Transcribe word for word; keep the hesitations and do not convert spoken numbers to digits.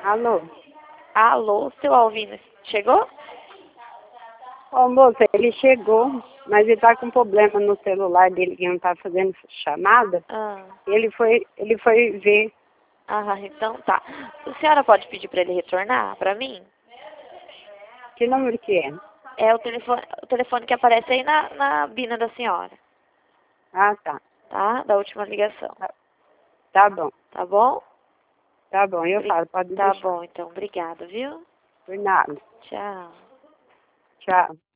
Alô? Alô, seu Alvino, chegou? Ô, moça, ele chegou, mas ele tá com problema no celular dele, que não tá fazendo chamada. Ah, Ele foi, ele foi ver. ah, então tá. A senhora pode pedir pra ele retornar pra mim? Que número que é? É o telefone, o telefone que aparece aí na, na bina da senhora, Ah, tá. tá? Da última ligação. Tá, tá bom. Tá bom? Tá bom, eu Obri- falo, pode Tá deixar. bom, então. Obrigada, viu? Por nada. Tchau. Tchau.